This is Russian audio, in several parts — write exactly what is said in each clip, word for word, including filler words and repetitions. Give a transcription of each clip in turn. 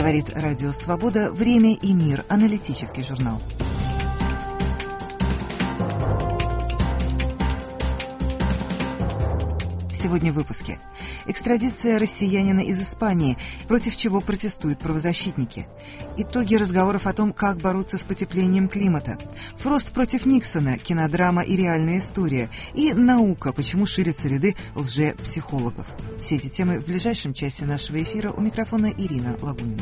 Говорит Радио Свобода. Время и мир. Аналитический журнал. Сегодня в выпуске. Экстрадиция россиянина из Испании, против чего протестуют правозащитники. Итоги разговоров о том, как бороться с потеплением климата. Фрост против Никсона, кинодрама и реальная история. И наука, почему ширятся ряды лже-психологов. Все эти темы в ближайшем часе нашего эфира. У микрофона Ирина Лагунина.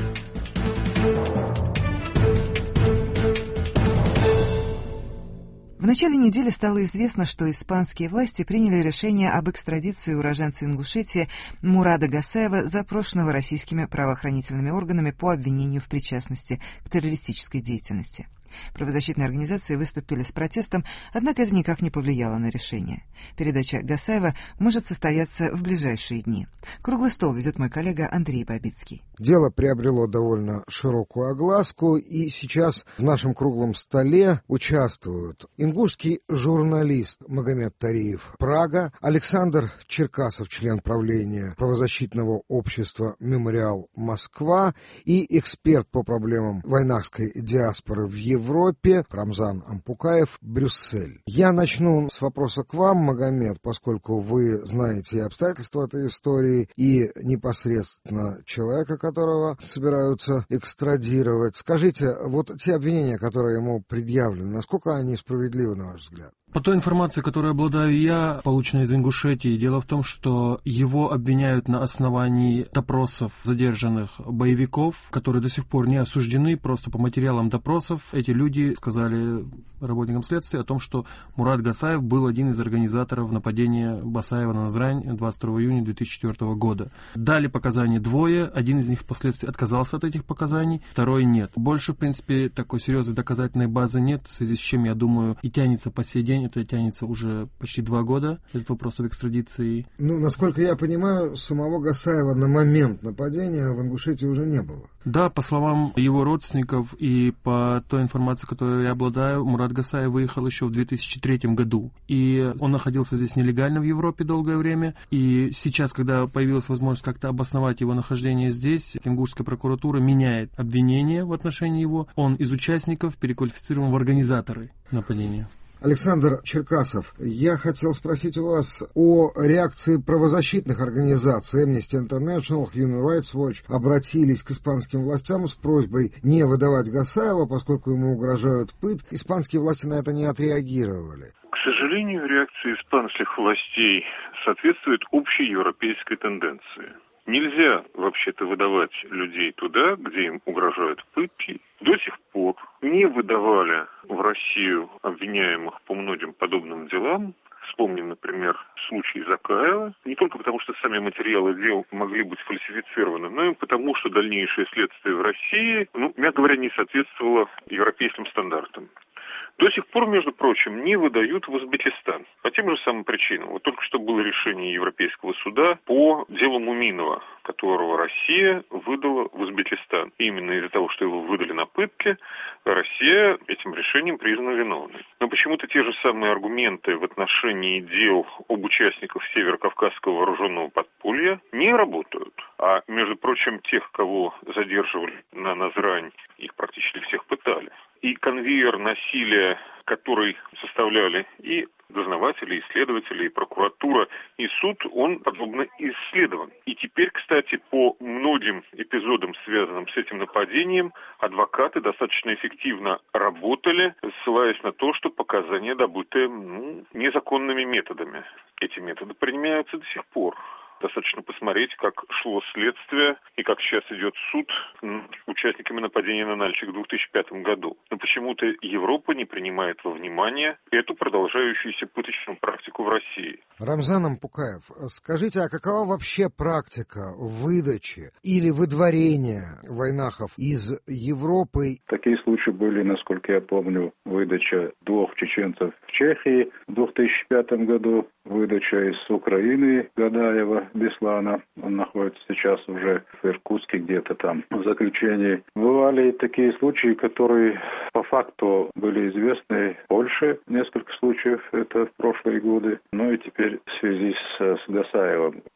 В начале недели стало известно, что испанские власти приняли решение об экстрадиции уроженца Ингушетии Мурада Гасаева, запрошенного российскими правоохранительными органами по обвинению в причастности к террористической деятельности. Правозащитные организации выступили с протестом, однако это никак не повлияло на решение. Передача Гасаева может состояться в ближайшие дни. Круглый стол ведет мой коллега Андрей Бабицкий. Дело приобрело довольно широкую огласку, и сейчас в нашем круглом столе участвуют ингушский журналист Магомед Тариев, Прага, Александр Черкасов, член правления правозащитного общества «Мемориал Москва» и эксперт по проблемам войнахской диаспоры в Европе Рамзан Ампукаев, Брюссель. Я начну с вопроса к вам, Магомед, поскольку вы знаете обстоятельства этой истории и непосредственно человека, которого собираются экстрадировать. Скажите, вот те обвинения, которые ему предъявлены, насколько они справедливы, на ваш взгляд? По той информации, которой обладаю я, полученной из Ингушетии, дело в том, что его обвиняют на основании допросов задержанных боевиков, которые до сих пор не осуждены. Просто по материалам допросов эти люди сказали работникам следствия о том, что Мурад Гасаев был один из организаторов нападения Басаева на Назрань двадцать второго июня две тысячи четвёртого года. Дали показания двое, один из них впоследствии отказался от этих показаний, второй нет. Больше, в принципе, такой серьезной доказательной базы нет, в связи с чем, я думаю, и тянется по сей день. Это тянется уже почти два года, этот вопрос об экстрадиции. Ну, насколько я понимаю, самого Гасаева на момент нападения в Ингушетии уже не было. Да, по словам его родственников и по той информации, которой я обладаю, Мурад Гасаев выехал еще в две тысячи третьем году. И он находился здесь нелегально в Европе долгое время. И сейчас, когда появилась возможность как-то обосновать его нахождение здесь, ингушская прокуратура меняет обвинение в отношении его. Он из участников переквалифицирован в организаторы нападения. Александр Черкасов, я хотел спросить у вас о реакции правозащитных организаций. Amnesty International, Human Rights Watch обратились к испанским властям с просьбой не выдавать Гасаева, поскольку ему угрожают пытки. Испанские власти на это не отреагировали. К сожалению, реакция испанских властей соответствует общей европейской тенденции. Нельзя вообще-то выдавать людей туда, где им угрожают пытки. До сих пор не выдавали в Россию обвиняемых по многим подобным делам. Вспомним, например, случай Закаева. Не только потому, что сами материалы дел могли быть фальсифицированы, но и потому, что дальнейшее следствие в России, ну, мягко говоря, не соответствовало европейским стандартам. До сих пор, между прочим, не выдают в Узбекистан. По тем же самым причинам. Вот только что было решение Европейского суда по делу Муминова, которого Россия выдала в Узбекистан. И именно из-за того, что его выдали на пытки, Россия этим решением признана виновной. Но почему-то те же самые аргументы в отношении дел об участниках Северо-Кавказского вооруженного подполья не работают. А, между прочим, тех, кого задерживали на Назрань, их практически всех пытали. И конвейер насилия, который составляли и дознаватели, и следователи, и прокуратура, и суд, он подробно исследован. И теперь, кстати, по многим эпизодам, связанным с этим нападением, адвокаты достаточно эффективно работали, ссылаясь на то, что показания добыты ну, незаконными методами. Эти методы применяются до сих пор. Достаточно посмотреть, как шло следствие и как сейчас идет суд над участниками нападения на Нальчик в две тысячи пятом году. Но почему-то Европа не принимает во внимание эту продолжающуюся пыточную практику в России. Рамзан Ампукаев, скажите, а какова вообще практика выдачи или выдворения войнахов из Европы? Такие случаи были, насколько я помню, выдача двух чеченцев в Чехии в две тысячи пятом году, выдача из Украины Гадаева Беслана. Он находится сейчас уже в Иркутске где-то там в заключении. Бывали такие случаи, которые по факту были известны в Польше. Несколько случаев это в прошлые годы. Ну и теперь в связи с, с Гасаевым.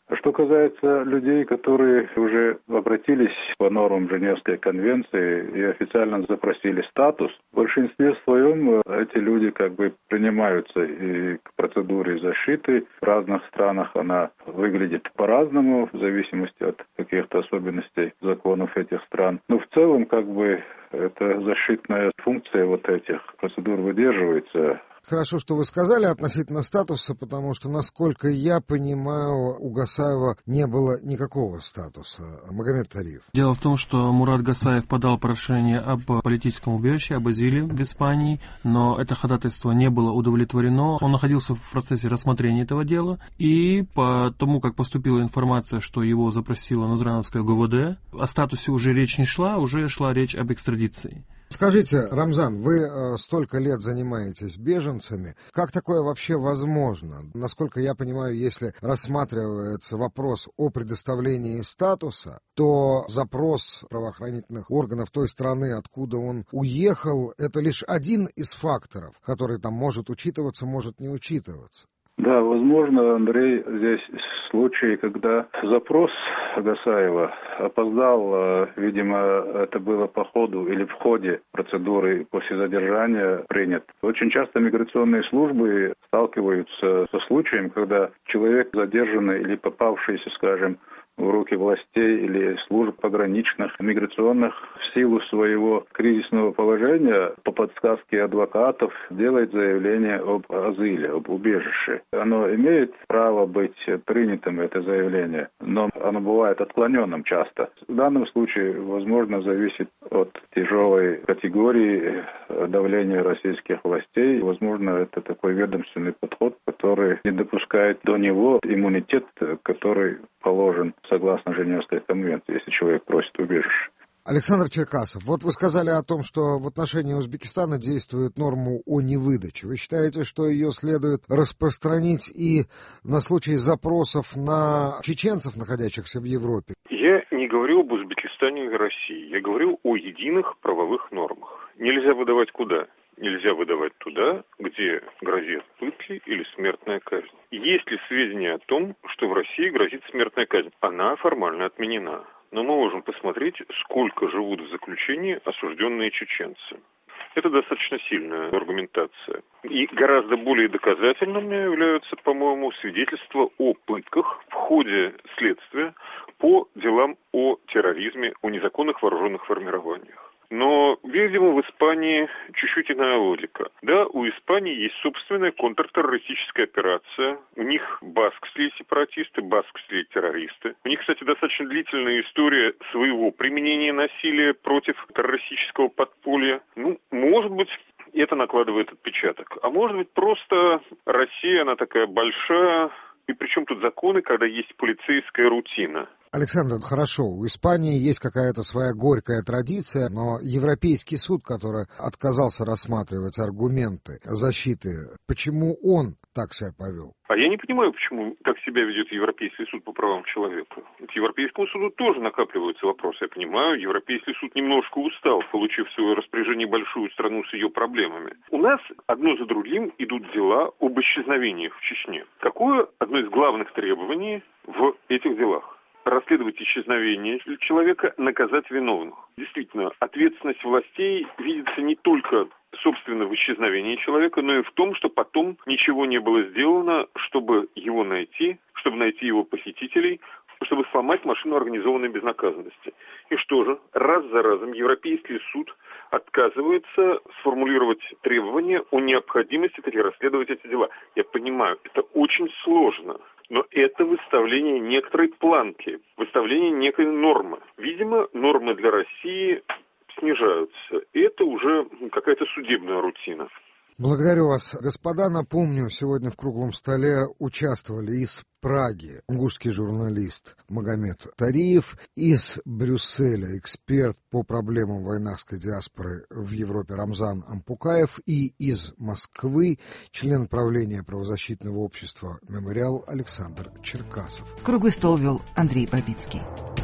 Что касается людей, которые уже обратились по нормам Женевской конвенции и официально запросили статус, в большинстве своем эти люди как бы принимаются и к процедуре защиты. В разных странах она выглядит по-разному, в зависимости от каких-то особенностей законов этих стран. Но в целом как бы эта защитная функция вот этих процедур выдерживается. Хорошо, что вы сказали относительно статуса, потому что, насколько я понимаю, у Гасаева не было никакого статуса. Магомед Тариев. Дело в том, что Мурат Гасаев подал прошение об политическом убежище, об азиле в Испании, но это ходатайство не было удовлетворено. Он находился в процессе рассмотрения этого дела, и по тому, как поступила информация, что его запросила Назрановская ГУВД, о статусе уже речь не шла, уже шла речь об экстрадиции. Скажите, Рамзан, вы э, столько лет занимаетесь беженцами. Как такое вообще возможно? Насколько я понимаю, если рассматривается вопрос о предоставлении статуса, то запрос правоохранительных органов той страны, откуда он уехал, это лишь один из факторов, который там может учитываться, может не учитываться. Да, возможно, Андрей, здесь случай, когда запрос Гасаева опоздал, видимо, это было по ходу или в ходе процедуры после задержания принят. Очень часто миграционные службы сталкиваются со случаем, когда человек задержанный или попавшийся, скажем, в руки властей или служб пограничных, миграционных, в силу своего кризисного положения, по подсказке адвокатов, делает заявление об азиле, об убежище. Оно имеет право быть принятым, это заявление, но оно бывает отклоненным часто. В данном случае, возможно, зависит от тяжелой категории давления российских властей. Возможно, это такой ведомственный подход, который не допускает до него иммунитет, который положен согласно Женевской конвенции, если человек просит убежище. Александр Черкасов, вот вы сказали о том, что в отношении Узбекистана действует норму о невыдаче. Вы считаете, что ее следует распространить и на случай запросов на чеченцев, находящихся в Европе? Я не говорю об Узбекистане и России. Я говорю о единых правовых нормах. Нельзя выдавать куда? Нельзя выдавать туда, где грозят пытки или смертная казнь. Есть ли сведения о том, что в России грозит смертная казнь? Она формально отменена. Но мы можем посмотреть, сколько живут в заключении осужденные чеченцы. Это достаточно сильная аргументация. И гораздо более доказательными являются, по-моему, свидетельства о пытках в ходе следствия по делам о терроризме, о незаконных вооруженных формированиях. Но, видимо, в Испании чуть-чуть иная логика. Да, у Испании есть собственная контртеррористическая операция. У них баскские сепаратисты, баскские террористы. У них, кстати, достаточно длительная история своего применения насилия против террористического подполья. Ну, может быть, это накладывает отпечаток. А может быть, просто Россия, она такая большая. И причем тут законы, когда есть полицейская рутина. Александр, хорошо, у Испании есть какая-то своя горькая традиция, но Европейский суд, который отказался рассматривать аргументы защиты, почему он так себя повел? А я не понимаю, почему так себя ведет Европейский суд по правам человека. К Европейскому суду тоже накапливаются вопросы. Я понимаю, Европейский суд немножко устал, получив в свое распоряжение большую страну с ее проблемами. У нас одно за другим идут дела об исчезновениях в Чечне. Какое одно из главных требований в этих делах? Расследовать исчезновение человека, наказать виновных. Действительно, ответственность властей видится не только, собственно, в исчезновении человека, но и в том, что потом ничего не было сделано, чтобы его найти, чтобы найти его похитителей, чтобы сломать машину организованной безнаказанности. И что же, раз за разом Европейский суд отказывается сформулировать требования о необходимости таки расследовать эти дела. Я понимаю, это очень сложно, но это выставление некоторой планки, выставление некой нормы. Видимо, нормы для России снижаются. И это уже какая-то судебная рутина. Благодарю вас, господа. Напомню, сегодня в круглом столе участвовали из Праги ингушский журналист Магомед Тариев, из Брюсселя эксперт по проблемам войнахской диаспоры в Европе Рамзан Ампукаев и из Москвы член правления правозащитного общества «Мемориал» Александр Черкасов. Круглый стол вел Андрей Бабицкий.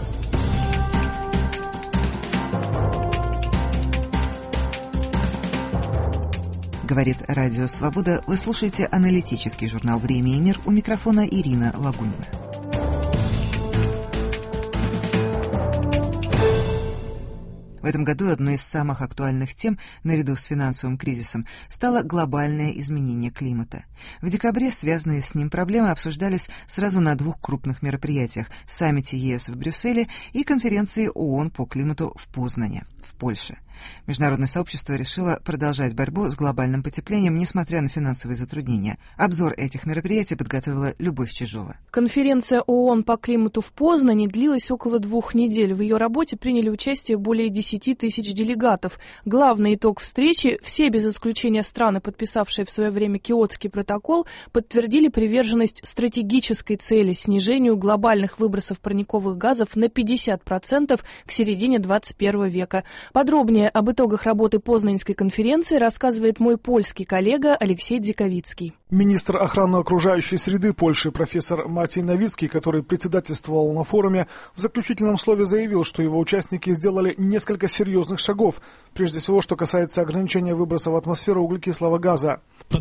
Говорит Радио Свобода. Вы слушаете аналитический журнал «Время и мир». У микрофона Ирина Лагунина. В этом году одной из самых актуальных тем, наряду с финансовым кризисом, стало глобальное изменение климата. В декабре связанные с ним проблемы обсуждались сразу на двух крупных мероприятиях – саммите ЕС в Брюсселе и конференции ООН по климату в Познане, в Польше. Международное сообщество решило продолжать борьбу с глобальным потеплением, несмотря на финансовые затруднения. Обзор этих мероприятий подготовила Любовь Чижова. Конференция ООН по климату в Познане длилась около двух недель. В ее работе приняли участие более десяти тысяч делегатов. Главный итог встречи – все без исключения страны, подписавшие в свое время Киотский протокол, подтвердили приверженность стратегической цели снижению глобальных выбросов парниковых газов на пятьдесят процентов к середине двадцать первого века. Подробнее об итогах работы Познанской конференции рассказывает мой польский коллега Алексей Дзиковицкий. Министр охраны окружающей среды Польши профессор Матей Новицкий, который председательствовал на форуме, в заключительном слове заявил, что его участники сделали несколько серьезных шагов, прежде всего, что касается ограничения выброса в атмосферу углекислого газа.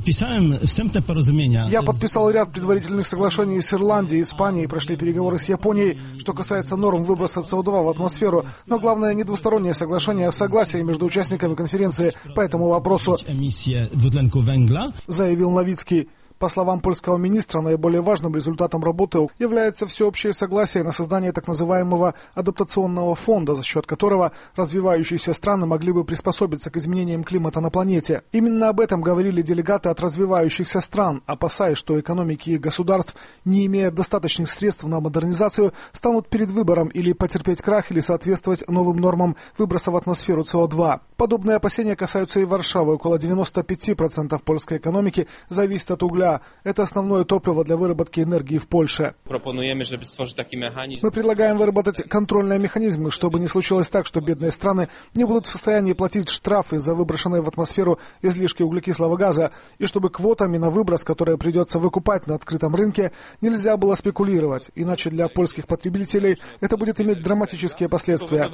Я подписал ряд предварительных соглашений с Ирландией, Испанией, прошли переговоры с Японией, что касается норм выброса эс о два в атмосферу, но главное не двустороннее соглашение, а согласие между участниками конференции по этому вопросу, заявил Новицкий. По словам польского министра, наиболее важным результатом работы является всеобщее согласие на создание так называемого адаптационного фонда, за счет которого развивающиеся страны могли бы приспособиться к изменениям климата на планете. Именно об этом говорили делегаты от развивающихся стран, опасаясь, что экономики их государств, не имея достаточных средств на модернизацию, станут перед выбором или потерпеть крах, или соответствовать новым нормам выброса в атмосферу эс о два. Подобные опасения касаются и Варшавы. Около девяносто пять процентов польской экономики зависит от угля. Это основное топливо для выработки энергии в Польше. Мы предлагаем выработать контрольные механизмы, чтобы не случилось так, что бедные страны не будут в состоянии платить штрафы за выброшенные в атмосферу излишки углекислого газа, и чтобы квотами на выброс, которые придется выкупать на открытом рынке, нельзя было спекулировать, иначе для польских потребителей это будет иметь драматические последствия,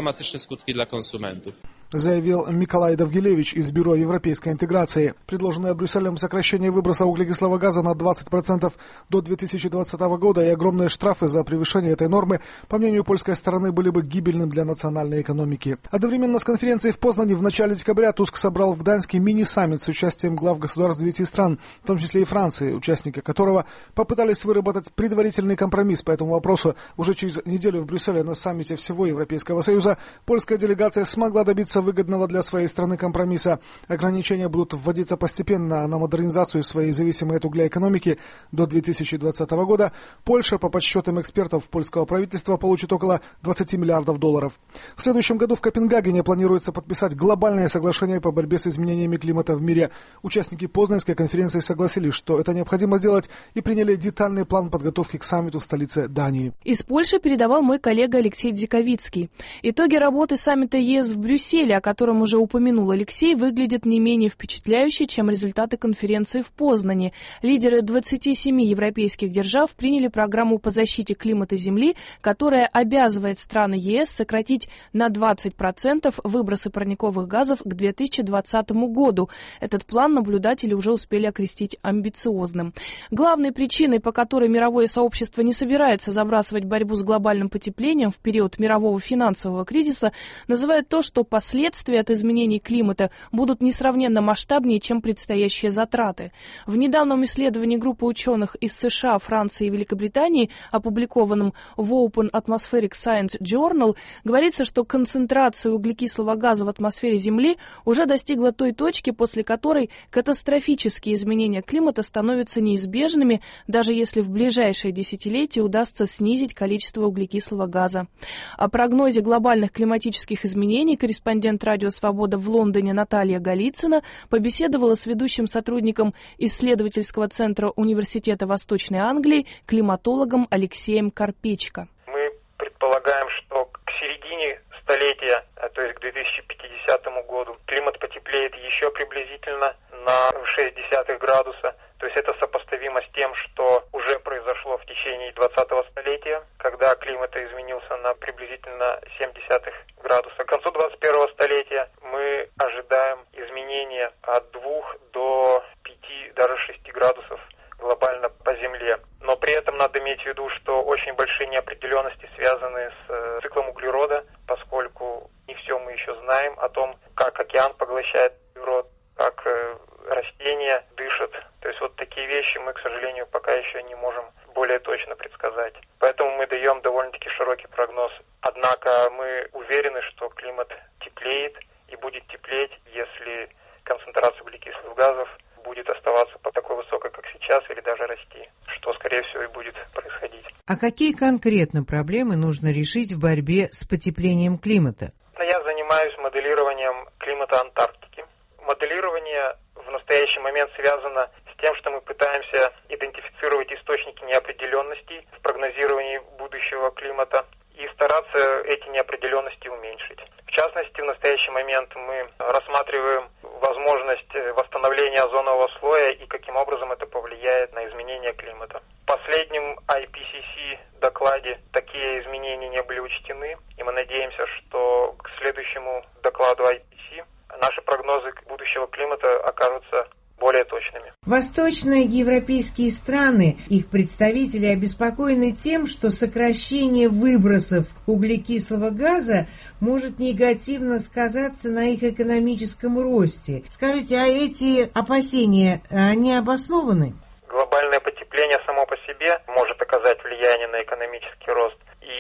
заявил Миколай Довгилевич из Бюро европейской интеграции. Предложенное Брюсселем сокращение выброса углекислого газа на двадцать процентов до две тысячи двадцатого года и огромные штрафы за превышение этой нормы, по мнению польской стороны, были бы гибельным для национальной экономики. Одновременно с конференцией в Познане в начале декабря Туск собрал в Гданьске мини-саммит с участием глав государств девяти стран, в том числе и Франции, участники которого попытались выработать предварительный компромисс по этому вопросу. Уже через неделю в Брюсселе на саммите всего Европейского Союза польская делегация смогла добиться выгодного для своей страны компромисса. Ограничения будут вводиться постепенно на модернизацию своей зависимой от угля экономики до две тысячи двадцатого года. Польша, по подсчетам экспертов польского правительства, получит около двадцати миллиардов долларов. В следующем году в Копенгагене планируется подписать глобальное соглашение по борьбе с изменениями климата в мире. Участники Познанской конференции согласились, что это необходимо сделать, и приняли детальный план подготовки к саммиту в столице Дании. Из Польши передавал мой коллега Алексей Дзиковицкий. Итоги работы саммита ЕС в Брюсселе, о котором уже упомянул Алексей, выглядят не менее впечатляюще, чем результаты конференции в Познане. Лидеры двадцати семи европейских держав приняли программу по защите климата Земли, которая обязывает страны ЕС сократить на двадцать процентов выбросы парниковых газов к две тысячи двадцатому году. Этот план наблюдатели уже успели окрестить амбициозным. Главной причиной, по которой мировое сообщество не собирается забрасывать борьбу с глобальным потеплением в период мирового финансового кризиса, называют то, что последствия от изменений климата будут несравненно масштабнее, чем предстоящие затраты. В недавнем исследовании группы ученых из США, Франции и Великобритании, опубликованном в Open Atmospheric Science Journal, говорится, что концентрация углекислого газа в атмосфере Земли уже достигла той точки, после которой катастрофические изменения климата становятся неизбежными, даже если в ближайшие десятилетия удастся снизить количество углекислого газа. О прогнозе глобальных климатических изменений корреспондент «Радио Свобода» в Лондоне Наталья Голицына побеседовала с ведущим сотрудником исследовательского центра Университета Восточной Англии, климатологом Алексеем Карпечко. Мы предполагаем, что к середине столетия, то есть к две тысячи пятидесятому году, климат потеплеет еще приблизительно на шесть десятых градуса. То есть это сопоставимо с тем, что уже произошло в течение двадцатого столетия, когда климат изменился на приблизительно семь десятых градуса. К концу двадцать первого столетия мы ожидаем изменения от двух до пяти, даже шести градусов глобально по Земле. Но при этом надо иметь в виду, что очень большие неопределенности связаны с циклом углерода, поскольку не все мы еще знаем о том, как океан поглощает углерод, как растения дышат. То есть вот такие вещи мы, к сожалению, пока еще не можем более точно предсказать. Поэтому мы даем довольно-таки широкий прогноз. Однако мы уверены, что климат теплеет и будет теплеть, если концентрация углекислых газов будет оставаться по такой высокой, как сейчас, или даже расти, что, скорее всего, и будет происходить. А какие конкретно проблемы нужно решить в борьбе с потеплением климата? Я занимаюсь моделированием климата Антарктики. Моделирование в настоящий момент связано с тем, что мы пытаемся идентифицировать источники неопределенностей в прогнозировании будущего климата и стараться эти неопределенности уменьшить. В частности, в настоящий момент мы рассматриваем возможность восстановления озонового слоя и каким образом это повлияет на изменение климата. В последнем ай пи си си докладе такие изменения не были учтены, и мы надеемся, что к следующему докладу ай пи си наши прогнозы будущего климата окажутся более точными. Восточные европейские страны, их представители обеспокоены тем, что сокращение выбросов углекислого газа может негативно сказаться на их экономическом росте. Скажите, а эти опасения, они обоснованы? Глобальное потепление само по себе может оказать влияние на экономический рост.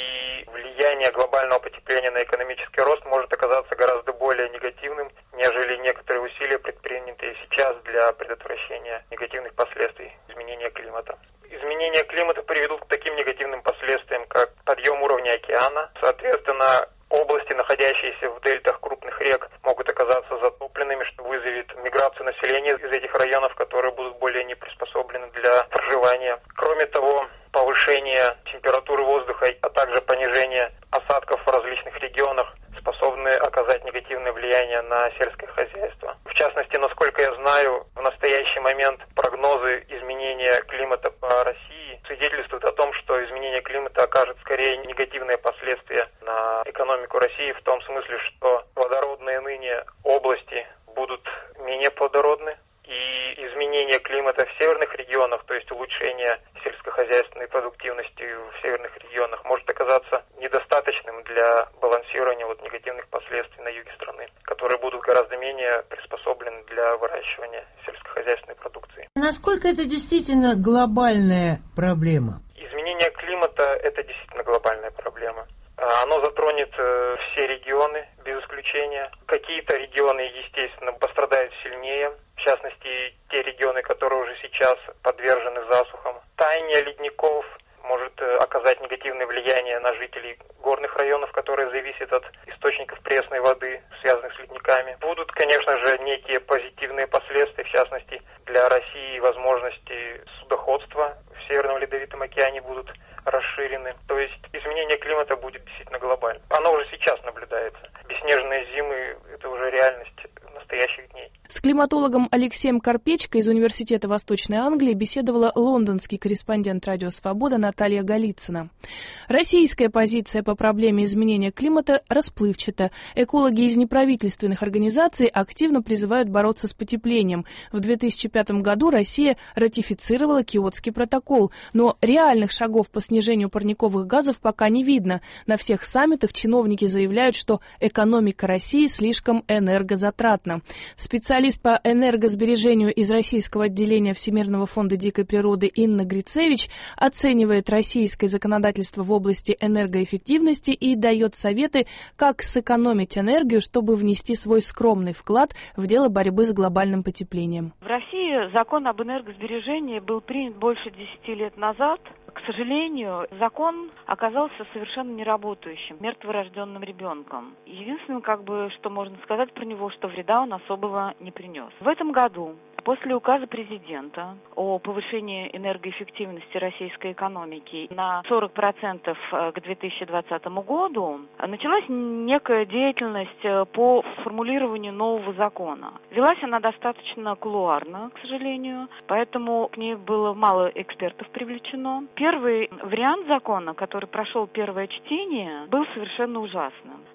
И влияние глобального потепления на экономический рост может оказаться гораздо более негативным, нежели некоторые усилия, предпринятые сейчас для предотвращения негативных последствий изменения климата. Изменения климата приведут к таким негативным последствиям, как подъем уровня океана. Соответственно, области, находящиеся в дельтах крупных рек, могут оказаться затопленными, что вызовет миграцию населения из этих районов, которые будут более не приспособлены для проживания. Кроме того, повышение температуры воздуха, а также понижение осадков в различных регионах способны оказать негативное влияние на сельское хозяйство. В частности, насколько я знаю, в настоящий момент прогнозы изменения климата по России свидетельствуют о том, что изменение климата окажет скорее негативные последствия на экономику России, в том смысле, что плодородные ныне области будут менее плодородны, и изменение климата в северных регионах, то есть улучшение сельскохозяйственной продуктивности в северных регионах, может оказаться недостаточным для балансирования вот негативных последствий на юге страны, которые будут гораздо менее приспособлены для выращивания сельскохозяйственной продукции. Насколько это действительно глобальная проблема? Изменение климата – это действительно глобальная проблема. Оно затронет все регионы, без исключения. Какие-то регионы, естественно, пострадают сильнее. В частности, те регионы, которые уже сейчас подвержены засухам. Таяние ледников может оказать негативное влияние на жителей горных районов, которые зависят от источников пресной воды, связанных с ледниками. Будут, конечно же, некие позитивные последствия, в частности, для России возможности судоходства в Северном Ледовитом океане будут расширены. То есть изменение климата будет действительно глобальным. Оно уже сейчас наблюдается. Бесснежные зимы – это уже реальность настоящих дней. С климатологом Алексеем Карпечко из Университета Восточной Англии беседовала лондонский корреспондент «Радио Свобода» Наталья Голицына. Российская позиция по проблеме изменения климата расплывчата. Экологи из неправительственных организаций активно призывают бороться с потеплением. В две тысячи пятом году Россия ратифицировала Киотский протокол, но реальных шагов по снижению парниковых газов пока не видно. На всех саммитах чиновники заявляют, что экономика России слишком энергозатратна. Специалист по энергосбережению из российского отделения Всемирного фонда дикой природы Инна Грицевич оценивает российское законодательство в области энергоэффективности и дает советы, как сэкономить энергию, чтобы внести свой скромный вклад в дело борьбы с глобальным потеплением. В России закон об энергосбережении был принят больше десяти лет назад. К сожалению, закон оказался совершенно неработающим, мертворожденным ребенком. Единственное, как бы, что можно сказать про него, что вреда он особого не принес. В этом году, после указа президента о повышении энергоэффективности российской экономики на сорок процентов к две тысячи двадцатому году, началась некая деятельность по формулированию нового закона. Велась она достаточно кулуарно, к сожалению, поэтому к ней было мало экспертов привлечено. Первый вариант закона, который прошел первое чтение, был совершенно ужасным.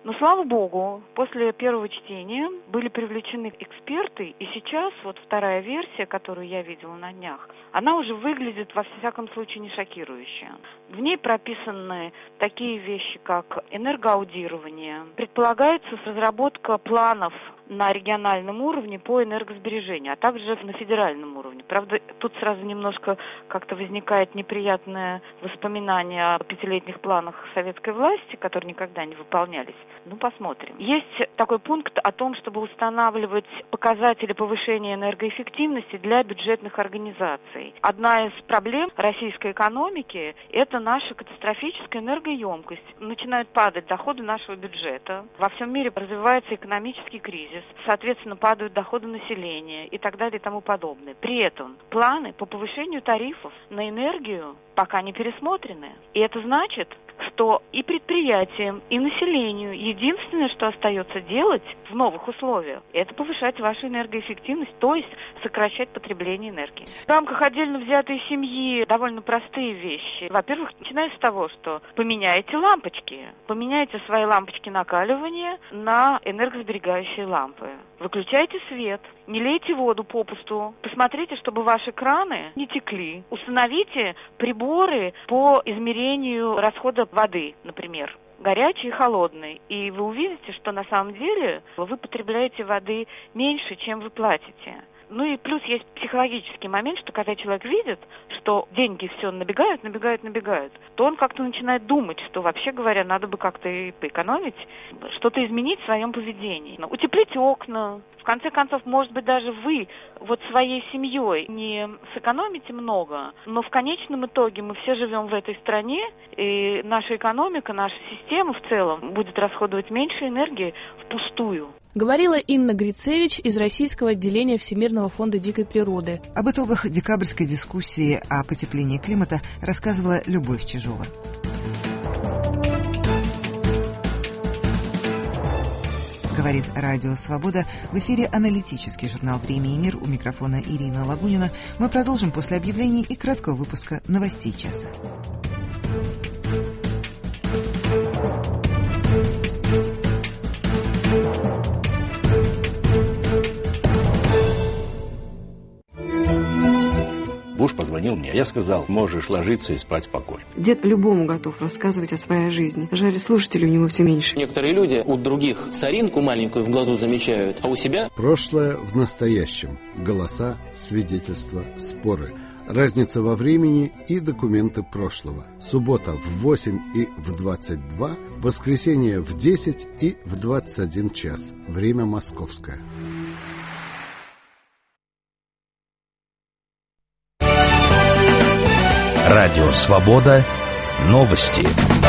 Но, слава богу, после первого чтения были привлечены эксперты, и сейчас вот вторая версия, которую я видела на днях, она уже выглядит, во всяком случае, не шокирующе. В ней прописаны такие вещи, как энергоаудирование. Предполагается разработка планов на региональном уровне по энергосбережению, а также на федеральном уровне. Правда, тут сразу немножко как-то возникает неприятное воспоминание о пятилетних планах советской власти, которые никогда не выполнялись. Ну, посмотрим. Есть такой пункт о том, чтобы устанавливать показатели повышения энергоэффективности для бюджетных организаций. Одна из проблем российской экономики – это наша катастрофическая энергоемкость. Начинают падать доходы нашего бюджета. Во всем мире развивается экономический кризис. Соответственно, падают доходы населения и так далее и тому подобное. При этом планы по повышению тарифов на энергию пока не пересмотрены. И это значит, что и предприятиям, и населению единственное, что остается делать в новых условиях, это повышать вашу энергоэффективность, то есть сокращать потребление энергии. В рамках отдельно взятой семьи довольно простые вещи. Во-первых, начиная с того, что поменяйте лампочки. Поменяйте свои лампочки накаливания на энергосберегающие лампы. Выключайте свет. Не лейте воду попусту. Посмотрите, чтобы ваши краны не текли. Установите приборы по измерению расхода воды, например, горячей и холодной. И вы увидите, что на самом деле вы потребляете воды меньше, чем вы платите. Ну и плюс есть психологический момент, что когда человек видит, что деньги все набегают, набегают, набегают, то он как-то начинает думать, что вообще говоря, надо бы как-то и поэкономить, что-то изменить в своем поведении. Утеплите окна. В конце концов, может быть, даже вы вот своей семьей не сэкономите много, но в конечном итоге мы все живем в этой стране, и наша экономика, наша система в целом будет расходовать меньше энергии впустую. Говорила Инна Грицевич из российского отделения Всемирного фонда дикой природы. Об итогах декабрьской дискуссии о потеплении климата рассказывала Любовь Чижова. Говорит Радио Свобода. В эфире аналитический журнал «Время и мир». У микрофона Ирина Лагунина. Мы продолжим после объявлений и краткого выпуска новостей часа. Буш позвонил мне. Я сказал, можешь ложиться и спать спокойно. Дед любому готов рассказывать о своей жизни. Жаль, слушателей у него все меньше. Некоторые люди у других соринку маленькую в глазу замечают, а у себя... Прошлое в настоящем. Голоса, свидетельства, споры. Разница во времени и документы прошлого. Суббота в восемь и в двадцать два, воскресенье в десять и в двадцать один час. Время московское. Радио «Свобода». Новости.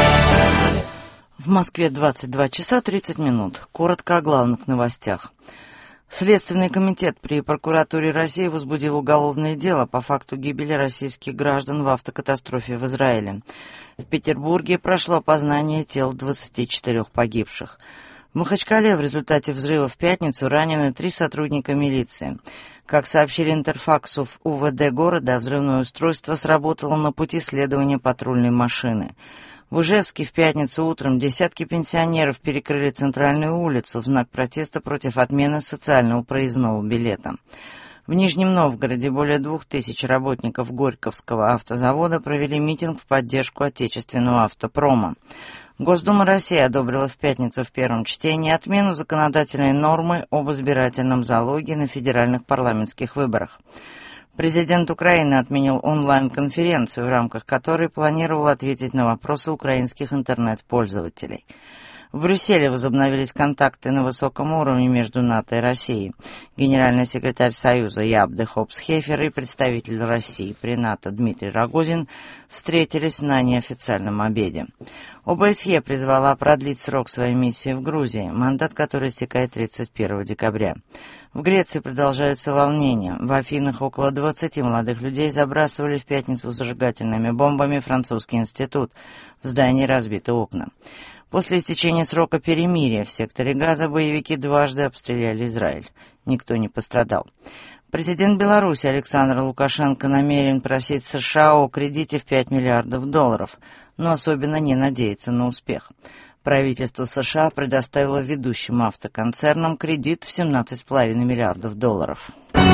В Москве двадцать два часа тридцать минут. Коротко о главных новостях. Следственный комитет при прокуратуре России возбудил уголовное дело по факту гибели российских граждан в автокатастрофе в Израиле. В Петербурге прошло опознание тел двадцати четырёх погибших. В Махачкале в результате взрыва в пятницу ранены три сотрудника милиции. Как сообщили Интерфаксу в УВД города, взрывное устройство сработало на пути следования патрульной машины. В Ижевске в пятницу утром десятки пенсионеров перекрыли центральную улицу в знак протеста против отмены социального проездного билета. В Нижнем Новгороде более двух тысяч работников Горьковского автозавода провели митинг в поддержку отечественного автопрома. Госдума России одобрила в пятницу в первом чтении отмену законодательной нормы об избирательном залоге на федеральных парламентских выборах. Президент Украины отменил онлайн-конференцию, в рамках которой планировал ответить на вопросы украинских интернет-пользователей. В Брюсселе возобновились контакты на высоком уровне между НАТО и Россией. Генеральный секретарь Союза Яап де Хопс-Хефер и представитель России при НАТО Дмитрий Рогозин встретились на неофициальном обеде. ОБСЕ призвала продлить срок своей миссии в Грузии, мандат которой истекает тридцать первого декабря. В Греции продолжаются волнения. В Афинах около двадцати молодых людей забрасывали в пятницу зажигательными бомбами французский институт. В здании разбиты окна. После истечения срока перемирия в секторе Газа боевики дважды обстреляли Израиль. Никто не пострадал. Президент Беларуси Александр Лукашенко намерен просить США о кредите в пять миллиардов долларов, но особенно не надеется на успех. Правительство США предоставило ведущим автоконцернам кредит в семнадцать целых пять десятых миллиардов долларов.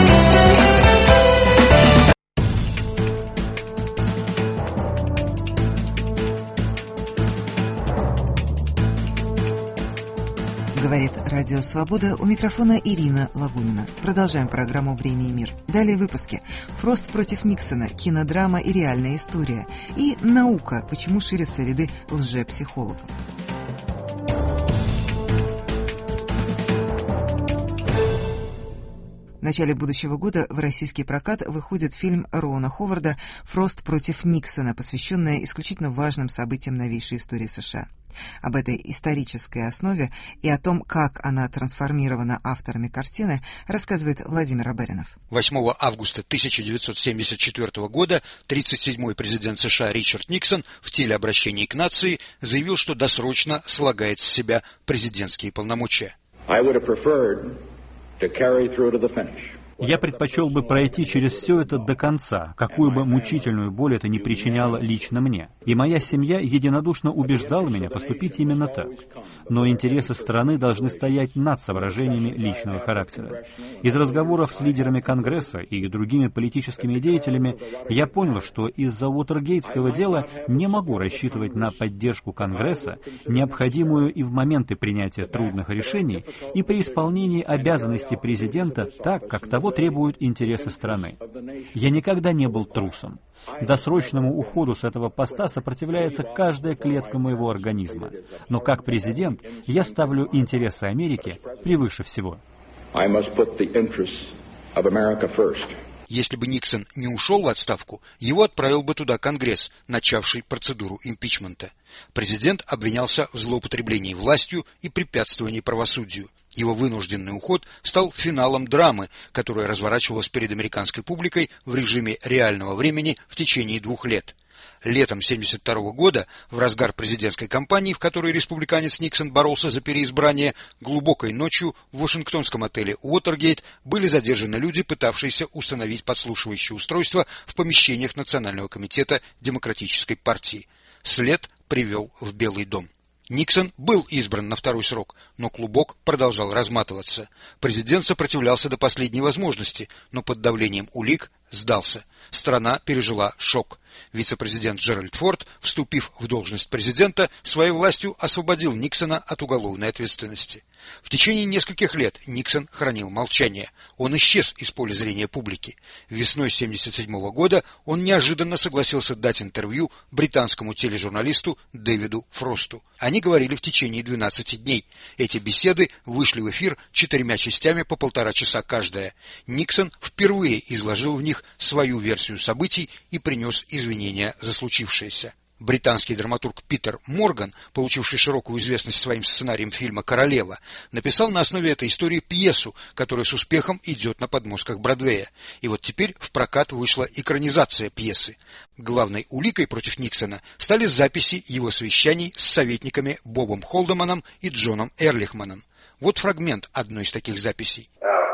Говорит Радио Свобода, у микрофона Ирина Лагунина. Продолжаем программу «Время и мир». Далее выпуски. Фрост против Никсона. Кинодрама и реальная история. И наука. Почему ширятся ряды лжепсихологов. В начале будущего года в российский прокат выходит фильм Рона Ховарда «Фрост против Никсона», посвященный исключительно важным событиям новейшей истории США. Об этой исторической основе и о том, как она трансформирована авторами картины, рассказывает Владимир Абаринов. восьмого августа тысяча девятьсот семьдесят четвёртого года тридцать седьмой президент США Ричард Никсон в телеобращении к нации заявил, что досрочно слагает с себя президентские полномочия. Я предпочел бы пройти через все это до конца, какую бы мучительную боль это ни причиняло лично мне. И моя семья единодушно убеждала меня поступить именно так. Но интересы страны должны стоять над соображениями личного характера. Из разговоров с лидерами Конгресса и другими политическими деятелями я понял, что из-за Уотергейтского дела не могу рассчитывать на поддержку Конгресса, необходимую и в моменты принятия трудных решений, и при исполнении обязанностей президента так, как того требуют интересы страны. Я никогда не был трусом. Досрочному уходу с этого поста сопротивляется каждая клетка моего организма. Но как президент я ставлю интересы Америки превыше всего. Если бы Никсон не ушел в отставку, его отправил бы туда Конгресс, начавший процедуру импичмента. Президент обвинялся в злоупотреблении властью и препятствовании правосудию. Его вынужденный уход стал финалом драмы, которая разворачивалась перед американской публикой в режиме реального времени в течение двух лет. Летом семьдесят второго года, в разгар президентской кампании, в которой республиканец Никсон боролся за переизбрание, глубокой ночью в вашингтонском отеле Уотергейт были задержаны люди, пытавшиеся установить подслушивающее устройство в помещениях Национального комитета Демократической партии. След привел в Белый дом. Никсон был избран на второй срок, но клубок продолжал разматываться. Президент сопротивлялся до последней возможности, но под давлением улик сдался. Страна пережила шок. Вице-президент Джеральд Форд, вступив в должность президента, своей властью освободил Никсона от уголовной ответственности. В течение нескольких лет Никсон хранил молчание. Он исчез из поля зрения публики. Весной семьдесят седьмого года он неожиданно согласился дать интервью британскому тележурналисту Дэвиду Фросту. Они говорили в течение двенадцати дней. Эти беседы вышли в эфир четырьмя частями по полтора часа каждая. Никсон впервые изложил в них свою версию событий и принес извинения за случившееся. Британский драматург Питер Морган, получивший широкую известность своим сценарием фильма «Королева», написал на основе этой истории пьесу, которая с успехом идет на подмостках Бродвея. И вот теперь в прокат вышла экранизация пьесы. Главной уликой против Никсона стали записи его совещаний с советниками Бобом Холдеманом и Джоном Эрлихманом. Вот фрагмент одной из таких записей.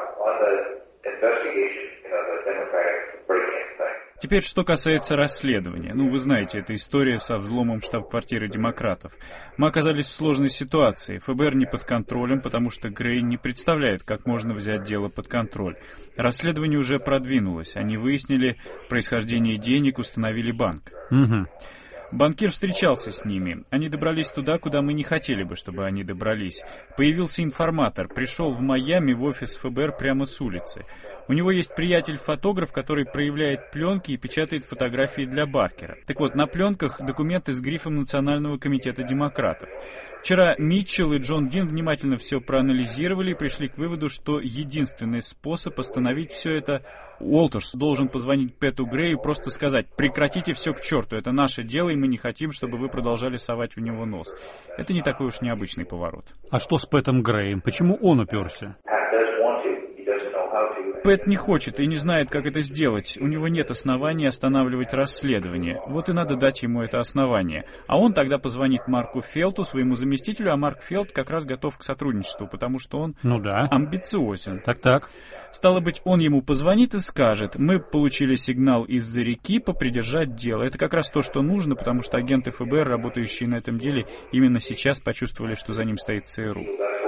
Теперь, что касается расследования. Ну, вы знаете, это история со взломом штаб-квартиры демократов. Мы оказались в сложной ситуации. ФБР не под контролем, потому что Грей не представляет, как можно взять дело под контроль. Расследование уже продвинулось. Они выяснили происхождение денег, установили банк. Угу. Банкир встречался с ними. Они добрались туда, куда мы не хотели бы, чтобы они добрались. Появился информатор, пришел в Майами в офис ФБР прямо с улицы. У него есть приятель-фотограф, который проявляет пленки и печатает фотографии для Баркера. Так вот, на пленках документы с грифом Национального комитета демократов. Вчера Митчелл и Джон Дин внимательно все проанализировали и пришли к выводу, что единственный способ остановить все это — Уолтерс должен позвонить Пэту Грею и просто сказать: прекратите все к черту, это наше дело, и мы не хотим, чтобы вы продолжали совать в него нос. Это не такой уж необычный поворот. А что с Пэтом Греем? Почему он уперся? Пэт не хочет и не знает, как это сделать. У него нет оснований останавливать расследование. Вот и надо дать ему это основание. А он тогда позвонит Марку Фелту, своему заместителю, а Марк Фелт как раз готов к сотрудничеству, потому что он ну да. амбициозен. Так-так. Стало быть, он ему позвонит и скажет: мы получили сигнал из-за реки попридержать дело. Это как раз то, что нужно, потому что агенты эф бэ эр, работающие на этом деле, именно сейчас почувствовали, что за ним стоит ЦРУ.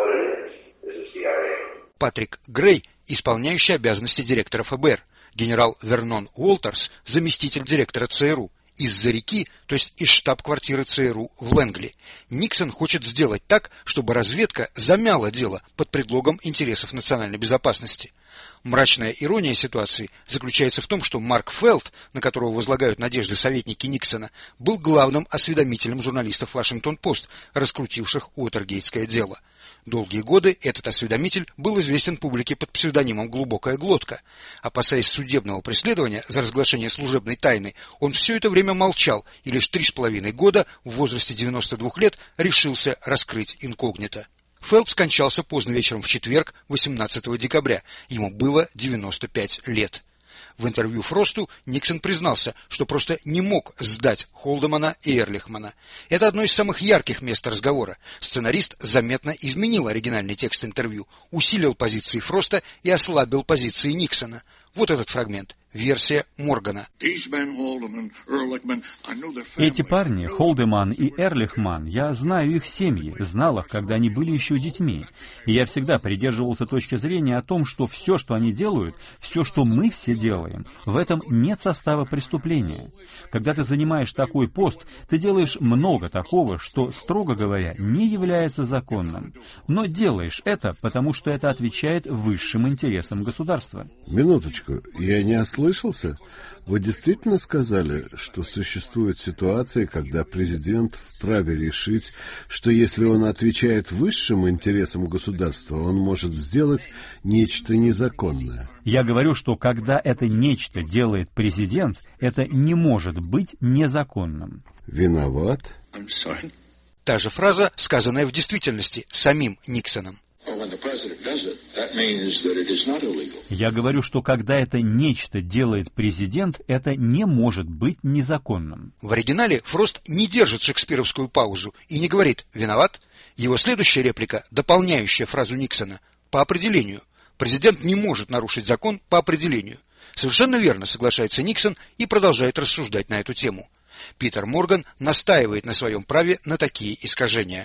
Патрик Грей, исполняющий обязанности директора эф бэ эр, генерал Вернон Уолтерс, заместитель директора ЦРУ. Из-за реки, то есть из штаб-квартиры ЦРУ в Лэнгли, Никсон хочет сделать так, чтобы разведка замяла дело под предлогом интересов национальной безопасности. Мрачная ирония ситуации заключается в том, что Марк Фелт, на которого возлагают надежды советники Никсона, был главным осведомителем журналистов «Вашингтон-Пост», раскрутивших Уотергейтское дело. Долгие годы этот осведомитель был известен публике под псевдонимом «Глубокая глотка». Опасаясь судебного преследования за разглашение служебной тайны, он все это время молчал и лишь три с половиной года в возрасте девяноста двух лет решился раскрыть инкогнито. Фелт скончался поздно вечером в четверг, восемнадцатого декабря. Ему было девяносто пять лет. В интервью Фросту Никсон признался, что просто не мог сдать Холдемана и Эрлихмана. Это одно из самых ярких мест разговора. Сценарист заметно изменил оригинальный текст интервью, усилил позиции Фроста и ослабил позиции Никсона. Вот этот фрагмент. Версия Моргана. Эти парни, Холдеман и Эрлихман, я знаю их семьи, знал их, когда они были еще детьми. И я всегда придерживался точки зрения о том, что все, что они делают, все, что мы все делаем, в этом нет состава преступления. Когда ты занимаешь такой пост, ты делаешь много такого, что, строго говоря, не является законным. Но делаешь это, потому что это отвечает высшим интересам государства. Минуточку, я не ослышался. Слышался? Вы действительно сказали, что существуют ситуации, когда президент вправе решить, что если он отвечает высшим интересам государства, он может сделать нечто незаконное? Я говорю, что когда это нечто делает президент, это не может быть незаконным. Виноват? Та же фраза, сказанная в действительности самим Никсоном. Я говорю, что когда это нечто делает президент, это не может быть незаконным. В оригинале Фрост не держит шекспировскую паузу и не говорит «виноват». Его следующая реплика, дополняющая фразу Никсона, по определению. Президент не может нарушить закон по определению. Совершенно верно, соглашается Никсон и продолжает рассуждать на эту тему. Питер Морган настаивает на своем праве на такие искажения.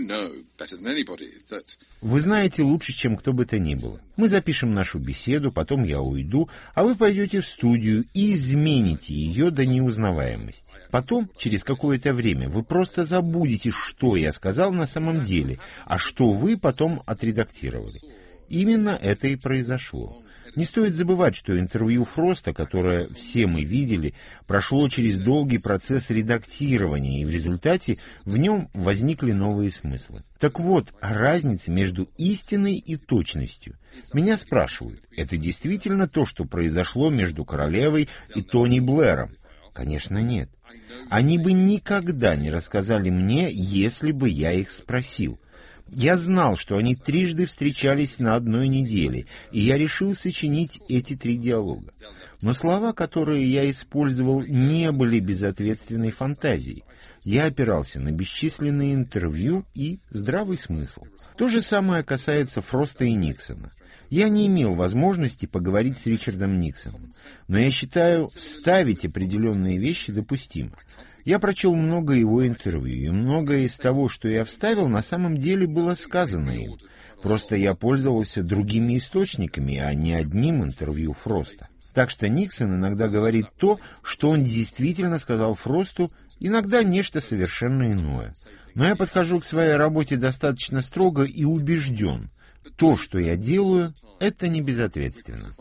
Вы знаете лучше, чем кто бы то ни было. Мы запишем нашу беседу, потом я уйду, а вы пойдете в студию и измените ее до неузнаваемости. Потом, через какое-то время, вы просто забудете, что я сказал на самом деле, а что вы потом отредактировали. Именно это и произошло. Не стоит забывать, что интервью Фроста, которое все мы видели, прошло через долгий процесс редактирования, и в результате в нем возникли новые смыслы. Так вот, о разнице между истиной и точностью. Меня спрашивают, это действительно то, что произошло между королевой и Тони Блэром? Конечно, нет. Они бы никогда не рассказали мне, если бы я их спросил. Я знал, что они трижды встречались на одной неделе, и я решил сочинить эти три диалога. Но слова, которые я использовал, не были безответственной фантазией. Я опирался на бесчисленные интервью и здравый смысл. То же самое касается Фроста и Никсона. Я не имел возможности поговорить с Ричардом Никсоном, но я считаю, вставить определенные вещи допустимо. Я прочел много его интервью, и многое из того, что я вставил, на самом деле было сказано им. Просто я пользовался другими источниками, а не одним интервью Фроста. Так что Никсон иногда говорит то, что он действительно сказал Фросту, иногда нечто совершенно иное. Но я подхожу к своей работе достаточно строго и убежден. То, что я делаю, это не безответственно.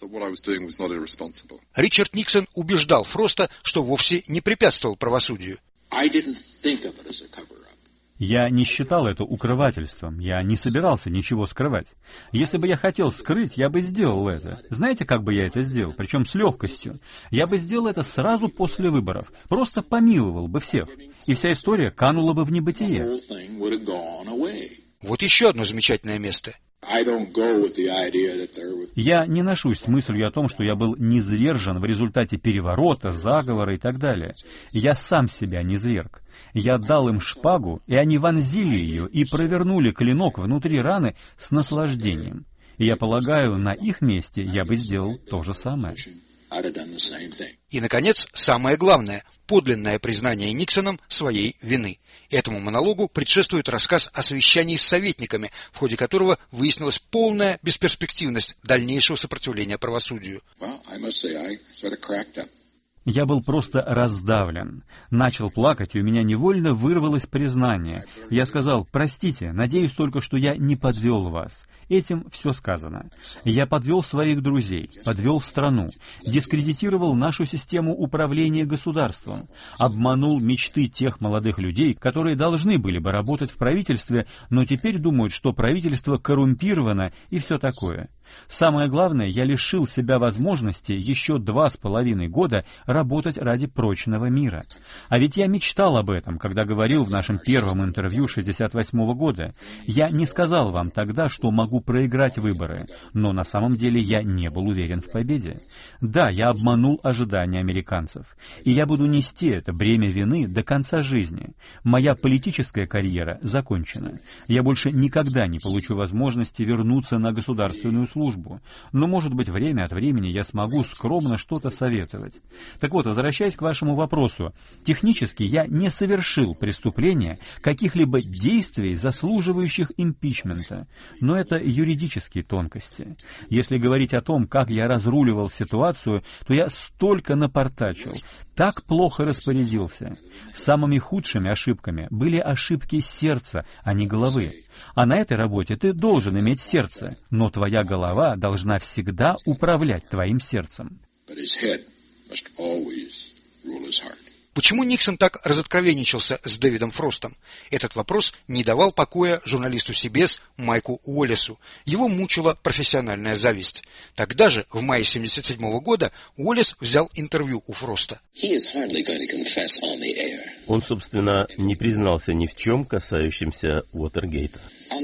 Ричард Никсон убеждал Фроста, что вовсе не препятствовал правосудию. Я не считал это укрывательством, я не собирался ничего скрывать. Если бы я хотел скрыть, я бы сделал это. Знаете, как бы я это сделал? Причем с легкостью. Я бы сделал это сразу после выборов. Просто помиловал бы всех. И вся история канула бы в небытие. Вот еще одно замечательное место. Я не ношусь с мыслью о том, что я был низвержен в результате переворота, заговора и так далее. Я сам себя низверг. Я дал им шпагу, и они вонзили ее и провернули клинок внутри раны с наслаждением. И я полагаю, на их месте я бы сделал то же самое. И, наконец, самое главное – подлинное признание Никсоном своей вины. Этому монологу предшествует рассказ о совещании с советниками, в ходе которого выяснилась полная бесперспективность дальнейшего сопротивления правосудию. Я был просто раздавлен. Начал плакать, и у меня невольно вырвалось признание. Я сказал: «Простите, надеюсь только, что я не подвел вас». Этим все сказано. Я подвел своих друзей, подвел страну, дискредитировал нашу систему управления государством, обманул мечты тех молодых людей, которые должны были бы работать в правительстве, но теперь думают, что правительство коррумпировано и все такое. Самое главное, я лишил себя возможности еще два с половиной года работать ради прочного мира. А ведь я мечтал об этом, когда говорил в нашем первом интервью шестьдесят восьмого года. Я не сказал вам тогда, что могу проиграть выборы, но на самом деле я не был уверен в победе. Да, я обманул ожидания американцев, и я буду нести это бремя вины до конца жизни. Моя политическая карьера закончена. Я больше никогда не получу возможности вернуться на государственную службу. службу, но, может быть, время от времени я смогу скромно что-то советовать. Так вот, возвращаясь к вашему вопросу, технически я не совершил преступления, каких-либо действий, заслуживающих импичмента, но это юридические тонкости. Если говорить о том, как я разруливал ситуацию, то я столько напортачил, так плохо распорядился. Самыми худшими ошибками были ошибки сердца, а не головы. А на этой работе ты должен иметь сердце, но твоя голова должна всегда управлять твоим сердцем. Почему Никсон так разоткровенничался с Дэвидом Фростом? Этот вопрос не давал покоя журналисту си би эс Майку Уоллесу. Его мучила профессиональная зависть. Тогда же, в мае семьдесят седьмого года, Уоллес взял интервью у Фроста. Он, собственно, не признался ни в чем, касающемся Уотергейта.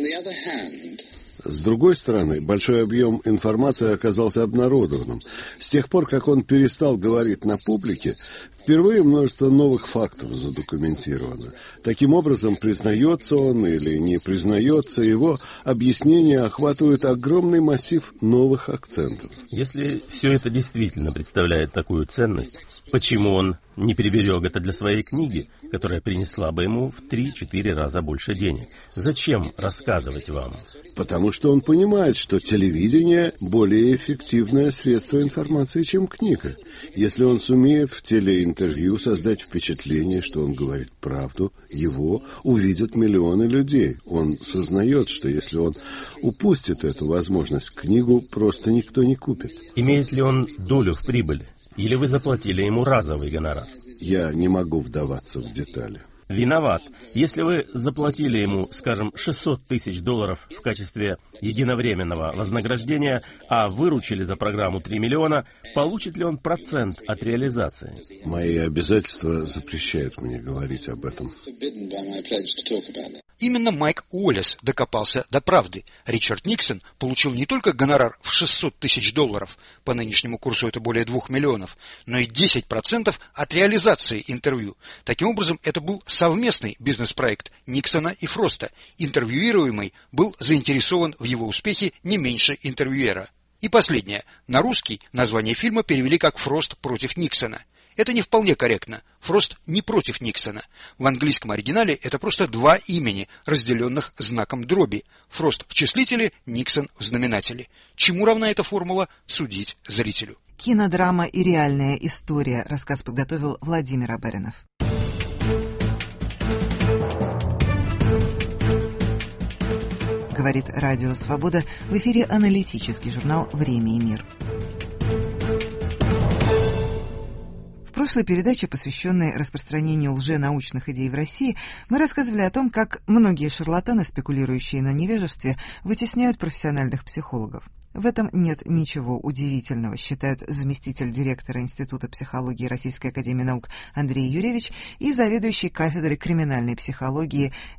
С другой стороны, большой объем информации оказался обнародованным. С тех пор, как он перестал говорить на публике, впервые множество новых фактов задокументировано. Таким образом, признается он или не признается, его объяснения охватывают огромный массив новых акцентов. Если все это действительно представляет такую ценность, почему он не приберег это для своей книги, которая принесла бы ему в три-четыре раза больше денег? Зачем рассказывать вам? Потому что он понимает, что телевидение более эффективное средство информации, чем книга. Если он сумеет в телеинтервью создать впечатление, что он говорит правду, его увидят миллионы людей. Он сознает, что если он упустит эту возможность, книгу просто никто не купит. Имеет ли он долю в прибыли? Или вы заплатили ему разовый гонорар? Я не могу вдаваться в детали. Виноват. Если вы заплатили ему, скажем, шестьсот тысяч долларов в качестве единовременного вознаграждения, а выручили за программу три миллиона, получит ли он процент от реализации? Мои обязательства запрещают мне говорить об этом. Именно Майк Уоллес докопался до правды. Ричард Никсон получил не только гонорар в шестьсот тысяч долларов, по нынешнему курсу это более двух миллионов, но и десять процентов от реализации интервью. Таким образом, это был совместный бизнес-проект Никсона и Фроста. Интервьюируемый был заинтересован в его успехе не меньше интервьюера. И последнее. На русский название фильма перевели как «Фрост против Никсона». Это не вполне корректно. Фрост не против Никсона. В английском оригинале это просто два имени, разделенных знаком дроби. Фрост в числителе, Никсон в знаменателе. Чему равна эта формула, судить зрителю. Кинодрама и реальная история. Рассказ подготовил Владимир Абаринов. Говорит Радио Свобода, в эфире аналитический журнал «Время и мир». В прошлой передаче, посвященной распространению лженаучных идей в России, мы рассказывали о том, как многие шарлатаны, спекулирующие на невежестве, вытесняют профессиональных психологов. В этом нет ничего удивительного, считают заместитель директора Института психологии Российской академии наук Андрей Юревич и заведующий кафедрой криминальной психологии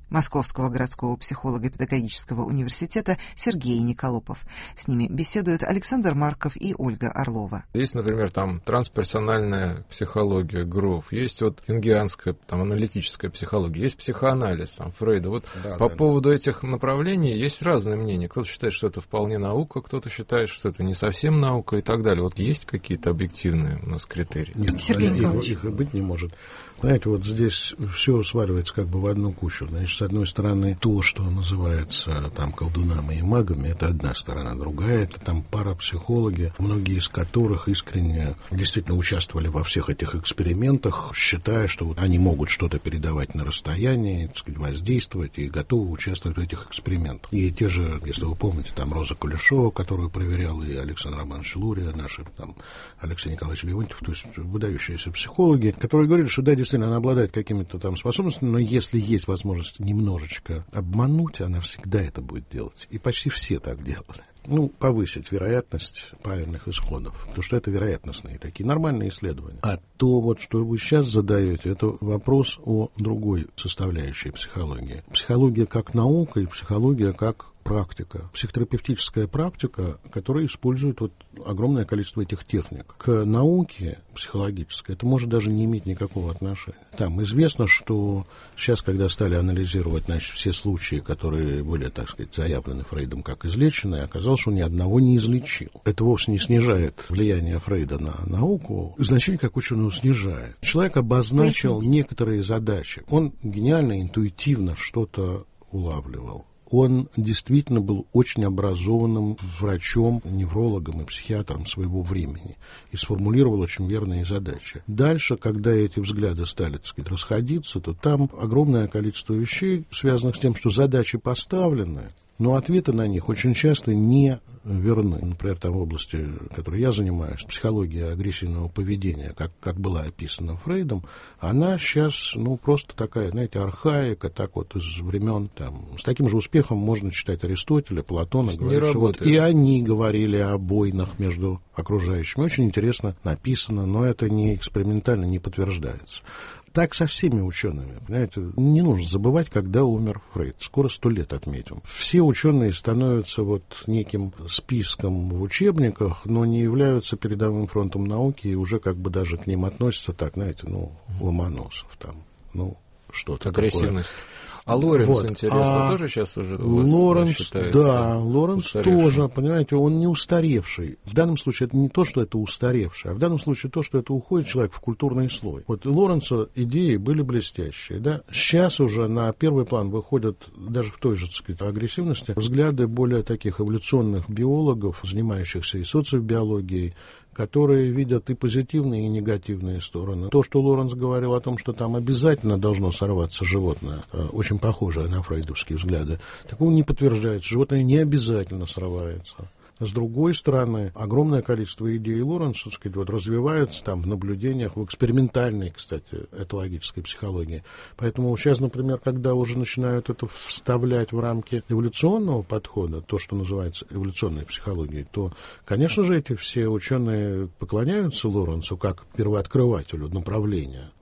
Московского городского психолого-педагогического университета Сергей Николопов. С ними беседуют Александр Марков и Ольга Орлова. Есть, например, там трансперсональная психология, Гроф, есть вот юнгианская, там, аналитическая психология, есть психоанализ, там, Фрейда. Вот да, по да, поводу да. этих направлений есть разные мнения. Кто-то считает, что это вполне наука, кто-то считает, что это не совсем наука и так далее. Вот есть какие-то объективные у нас критерии? Нет, Сергей их, их и быть не может. Знаете, вот здесь все сваливается как бы в одну кучу. Значит, с одной стороны, то, что называется там колдунами и магами, это одна сторона. Другая, это там парапсихологи, многие из которых искренне действительно участвовали во всех этих экспериментах, считая, что вот они могут что-то передавать на расстоянии, так сказать, воздействовать и готовы участвовать в этих экспериментах. И те же, если вы помните, там Роза Кулешова, которую проверял и Александр Романович Лурия, наши там Алексей Николаевич Леонтьев, то есть выдающиеся психологи, которые говорили, что да, действительно, она обладает какими-то там способностями, но если есть возможность немножечко обмануть, она всегда это будет делать. И почти все так делали. Ну, повысить вероятность правильных исходов. Потому что это вероятностные такие нормальные исследования. А то, вот, что вы сейчас задаете, это вопрос о другой составляющей психологии. Психология как наука и психология как практика, психотерапевтическая практика, которая использует вот огромное количество этих техник. К науке психологической это может даже не иметь никакого отношения. Там известно, что сейчас, когда стали анализировать, значит, все случаи, которые были, так сказать, заявлены Фрейдом как излеченные, оказалось, что он ни одного не излечил. Это вовсе не снижает влияние Фрейда на науку, значение как ученого снижает. Человек обозначил Поясните. некоторые задачи. Он гениально, интуитивно что-то улавливал. Он действительно был очень образованным врачом, неврологом и психиатром своего времени и сформулировал очень верные задачи. Дальше, когда эти взгляды стали, так сказать, расходиться, то там огромное количество вещей, связанных с тем, что задачи поставлены, но ответы на них очень часто не верны. Например, там в области, которой я занимаюсь, психология агрессивного поведения, как, как была описана Фрейдом, она сейчас, ну, просто такая, знаете, архаика, так вот из времен, там, с таким же успехом можно читать Аристотеля, Платона, говорить, что вот и они говорили о войнах между окружающими. Очень интересно написано, но это не экспериментально, не подтверждается. Так со всеми учеными, понимаете, не нужно забывать, когда умер Фрейд. Скоро сто лет отметим. Все ученые становятся вот неким списком в учебниках, но не являются передовым фронтом науки, и уже как бы даже к ним относятся так, знаете, ну, Ломоносов там, ну, что-то агрессивность. Такое. А Лоренц, вот. интересно, а тоже сейчас уже у вас Лоренц, считается да, Лоренц устаревшим? тоже, понимаете, он не устаревший. В данном случае это не то, что это устаревший, а в данном случае то, что это уходит человек в культурный слой. Вот у Лоренца идеи были блестящие, да. Сейчас уже на первый план выходят даже в той же, так сказать, агрессивности взгляды более таких эволюционных биологов, занимающихся и социобиологией, которые видят и позитивные, и негативные стороны. То, что Лоренц говорил о том, что там обязательно должно сорваться животное, очень похожее на фрейдовские взгляды, такого не подтверждается. Животное не обязательно срывается. С другой стороны, огромное количество идей Лоренца, так сказать, вот, развиваются там в наблюдениях, в экспериментальной, кстати, этологической психологии. Поэтому сейчас, например, когда уже начинают это вставлять в рамки эволюционного подхода, то, что называется эволюционной психологией, то, конечно же, эти все ученые поклоняются Лоренцу как первооткрывателю направления.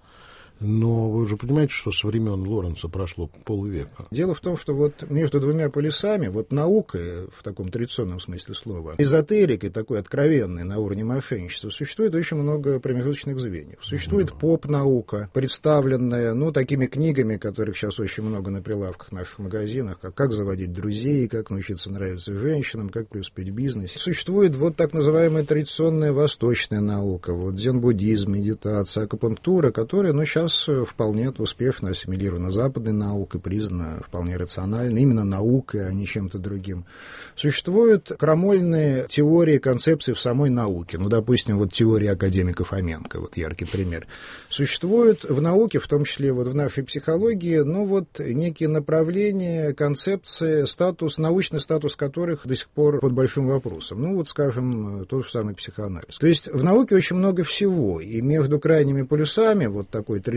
Но вы же понимаете, что со времен Лоренца прошло полвека. Дело в том, что вот между двумя полюсами, вот наукой, в таком традиционном смысле слова, эзотерикой, такой откровенной на уровне мошенничества, существует очень много промежуточных звеньев. Существует mm-hmm. поп-наука, представленная, ну, такими книгами, которых сейчас очень много на прилавках в наших магазинах, как «Как заводить друзей», «Как научиться нравиться женщинам», «Как преуспеть в бизнесе». Существует вот так называемая традиционная восточная наука, вот дзен-буддизм, медитация, акупунктура, которая, ну, сейчас вполне успешно ассимилирована западной наукой, признана вполне рациональной, именно наукой, а не чем-то другим. Существуют крамольные теории, концепции в самой науке. Ну, допустим, вот теория академика Фоменко, вот яркий пример. Существуют в науке, в том числе вот в нашей психологии, ну, вот некие направления, концепции, статус, научный статус которых до сих пор под большим вопросом. Ну, вот, скажем, тот же самый психоанализ. То есть в науке очень много всего, и между крайними полюсами вот такой традиционной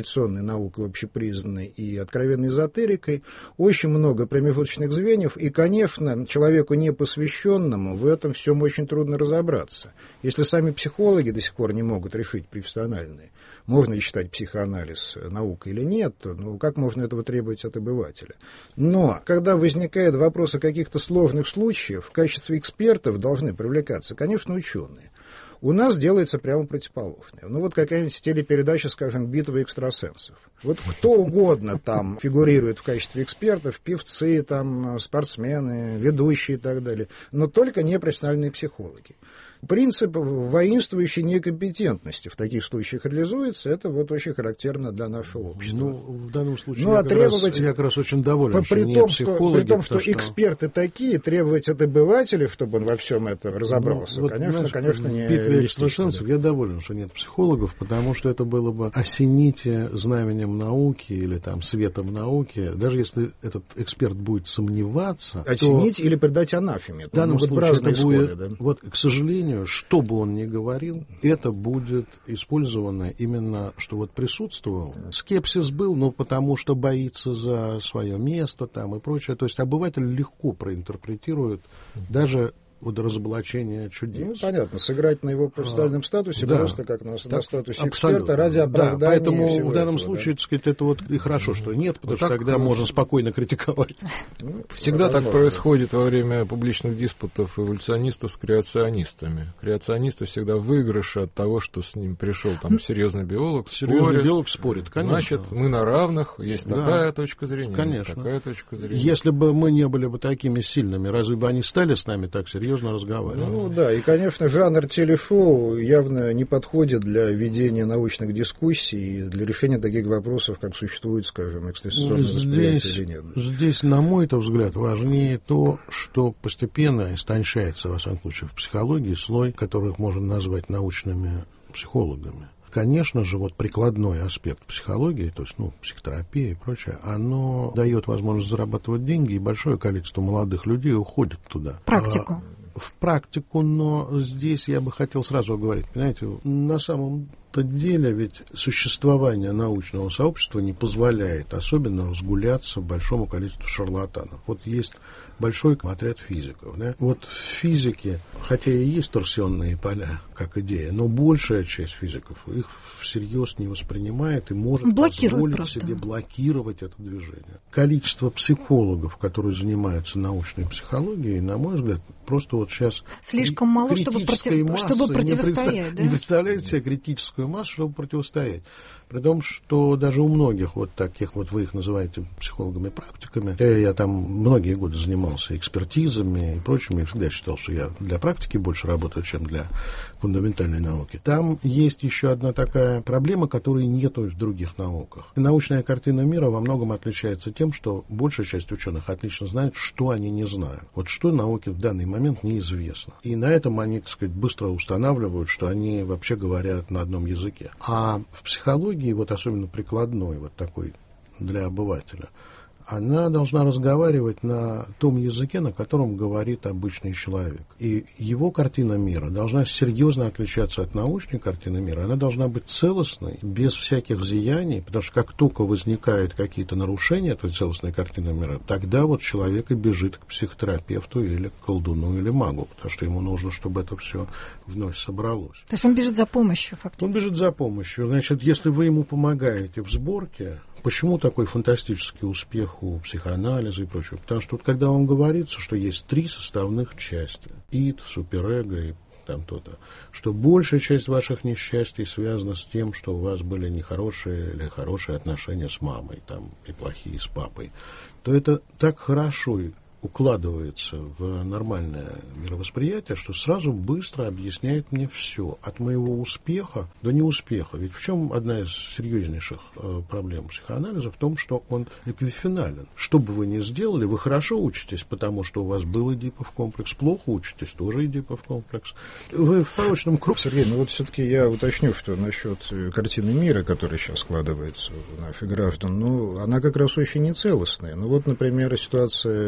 традиционной наукой общепризнанной и откровенной эзотерикой, очень много промежуточных звеньев, и, конечно, человеку непосвященному в этом всем очень трудно разобраться. Если сами психологи до сих пор не могут решить профессиональные, можно ли считать психоанализ наукой или нет, то ну, как можно этого требовать от обывателя? Но, когда возникает вопрос о каких-то сложных случаях, в качестве экспертов должны привлекаться, конечно, ученые. У нас делается прямо противоположное. Ну вот какая-нибудь телепередача, скажем, «Битва экстрасенсов». Вот кто угодно там фигурирует в качестве экспертов, певцы, там, спортсмены, ведущие и так далее, но только не профессиональные психологи. Принцип воинствующей некомпетентности в таких случаях реализуется, это вот очень характерно для нашего общества. Ну, в данном случае ну, я, а как требовать, раз, я как раз очень доволен, по, что при, не том, психологи. Что, при том, что, что эксперты такие, требовать от обывателя, чтобы он во всем этом разобрался, ну, вот, конечно, знаешь, конечно, не в битве реалистично. экстрасенсов я доволен, что нет психологов, потому что это было бы осените знаменем науки или там светом науки, даже если этот эксперт будет сомневаться. Осенить то или предать анафеме. В данном случае это исходы, будет, да? вот, к сожалению, что бы он ни говорил, это будет использовано именно, что вот присутствовал. Скепсис был, но потому что боится за свое место там и прочее. То есть обыватель легко проинтерпретирует даже вот разоблачение чудес. Ну, понятно, сыграть на его профессиональном а, статусе да, просто как на, на статусе эксперта ради оправдания. Да, поэтому в данном этого, случае, да? так сказать, это вот и хорошо, что нет, потому вот что тогда хорошо. Можно спокойно критиковать. Ну, всегда так происходит во время публичных диспутов эволюционистов с креационистами. Креационисты всегда в выигрыше от того, что с ним пришел там серьезный биолог, серьезный спорит. биолог спорит, конечно. Значит, мы на равных, есть да. такая точка зрения, конечно. такая точка зрения. Если бы мы не были бы такими сильными, разве бы они стали с нами так серьезно разговаривать? Ну да, и, конечно, жанр телешоу явно не подходит для ведения научных дискуссий и для решения таких вопросов, как существует, скажем, экстрасенсорное восприятие или нет. Здесь, на мой взгляд, важнее то, что постепенно истончается, во всяком случае, в психологии слой, которых можно назвать научными психологами. Конечно же, вот прикладной аспект психологии, то есть, ну, психотерапия и прочее, оно дает возможность зарабатывать деньги, и большое количество молодых людей уходит туда. Практику. В практику, но здесь я бы хотел сразу говорить, понимаете, на самом-то деле ведь существование научного сообщества не позволяет особенно разгуляться большому количеству шарлатанов. Вот есть большой отряд физиков. Да? Вот в физике, хотя и есть торсионные поля, как идея, но большая часть физиков их всерьез не воспринимает и может позволить просто. себе блокировать это движение. Количество психологов, которые занимаются научной психологией, на мой взгляд, просто вот сейчас слишком мало, чтобы, против... чтобы противостоять. Не, представ... да? не представляете себе критическую массу, чтобы противостоять. При том, что даже у многих вот таких, вот вы их называете психологами-практиками, я, я там многие годы занимался экспертизами и прочим, я всегда считал, что я для практики больше работаю, чем для фундаментальной науки. Там есть еще одна такая проблема, которой нет в других науках. Научная картина мира во многом отличается тем, что большая часть ученых отлично знает, что они не знают. Вот что науке в данный момент неизвестно. И на этом они, так сказать, быстро устанавливают, что они вообще говорят на одном языке. А в психологии, вот особенно прикладной, вот такой для обывателя, она должна разговаривать на том языке, на котором говорит обычный человек. И его картина мира должна серьезно отличаться от научной картины мира. Она должна быть целостной, без всяких зияний, потому что как только возникают какие-то нарушения этой целостной картины мира, тогда вот человек и бежит к психотерапевту или к колдуну или магу, потому что ему нужно, чтобы это все вновь собралось. То есть он бежит за помощью, фактически? Он бежит за помощью. Значит, если вы ему помогаете в сборке, почему такой фантастический успех у психоанализа и прочего? Потому что вот когда вам говорится, что есть три составных части, ид, суперэго и там то-то, что большая часть ваших несчастий связана с тем, что у вас были нехорошие или хорошие отношения с мамой, там, и плохие с папой, то это так хорошо укладывается в нормальное мировосприятие, что сразу быстро объясняет мне все, от моего успеха до неуспеха. Ведь в чем одна из серьезнейших э, проблем психоанализа? В том, что он эквифинален. Что бы вы ни сделали, вы хорошо учитесь, потому что у вас был эдипов комплекс, плохо учитесь, тоже эдипов комплекс. Вы в порочном круге. Сергей, ну вот все-таки я уточню, что насчет картины мира, которая сейчас складывается у наших граждан, ну, она как раз очень нецелостная. Ну вот, например, ситуация с тем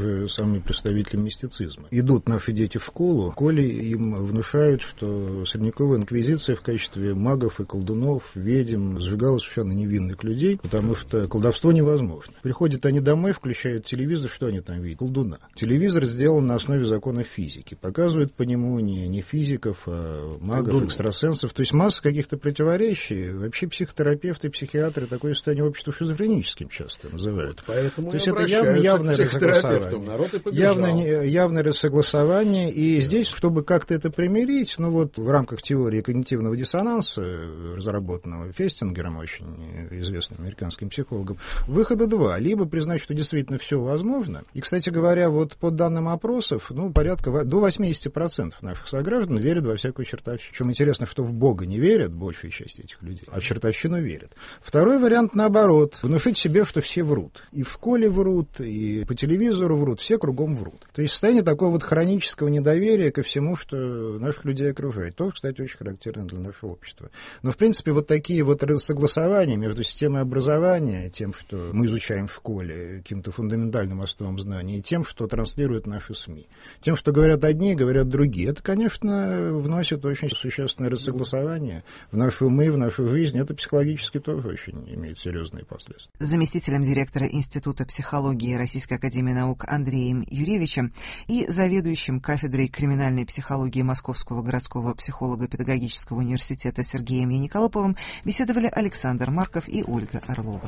уже самыми представителями мистицизма. Идут наши дети в школу, коли им внушают, что средневековая инквизиция в качестве магов и колдунов, ведьм сжигала совершенно невинных людей, потому что колдовство невозможно. Приходят они домой, включают телевизор, что они там видят? Колдуна. Телевизор сделан на основе законов физики. Показывают по нему не, не физиков, а магов, колдунов, экстрасенсов. То есть масса каких-то противоречий. Вообще психотерапевты, психиатры такое состояние общества шизофреническим часто называют. Вот поэтому то есть это явно, явное рассогласование. Явное, явное рассогласование. И здесь, чтобы как-то это примирить, ну вот в рамках теории когнитивного диссонанса, разработанного Фестингером, очень известным американским психологом, выхода два. Либо признать, что действительно все возможно. И, кстати говоря, вот по данным опросов, ну, порядка до восемьдесят процентов наших сограждан верят во всякую чертовщину. Причем интересно, что в Бога не верят, большая часть этих людей, а в чертовщину верят. Второй вариант наоборот. Внушить себе, что все врут. И в школе врут, и по телевизору врут, все кругом врут. То есть состояние такого вот хронического недоверия ко всему, что наших людей окружает. Тоже, кстати, очень характерно для нашего общества. Но, в принципе, вот такие вот согласования между системой образования, тем, что мы изучаем в школе, каким-то фундаментальным основам знаний, и тем, что транслируют наши СМИ. Тем, что говорят одни, говорят другие. Это, конечно, вносит очень существенное рассогласование в наши умы, в нашу жизнь. Это психологически тоже очень имеет серьезные последствия. Заместителем директора Института психологии Российской академии наук Андреем Юревичем и заведующим кафедрой криминальной психологии Московского городского психолого-педагогического университета Сергеем Яниколоповым беседовали Александр Марков и Ольга Орлова.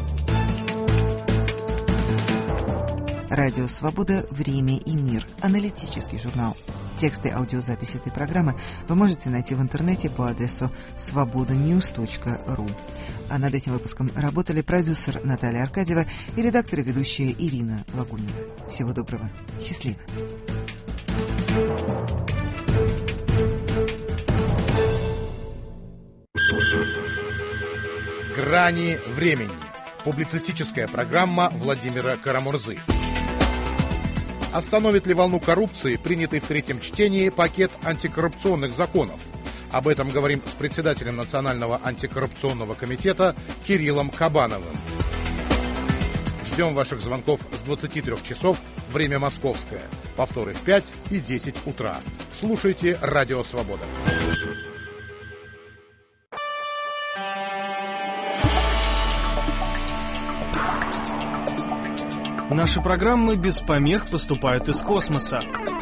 Радио «Свобода. Время и мир». Аналитический журнал. Тексты и аудиозаписи этой программы вы можете найти в интернете по адресу свобода ньюс точка ру. А над этим выпуском работали продюсер Наталья Аркадьева и редактор и ведущая Ирина Лагунина. Всего доброго. Счастливо. «Грани времени». Публицистическая программа Владимира Карамурзы. Остановит ли волну коррупции принятый в третьем чтении пакет антикоррупционных законов? Об этом говорим с председателем Национального антикоррупционного комитета Кириллом Кабановым. Ждем ваших звонков с двадцати трёх часов, время московское. Повторы в пять и десять утра. Слушайте «Радио Свобода». Наши программы без помех поступают из космоса.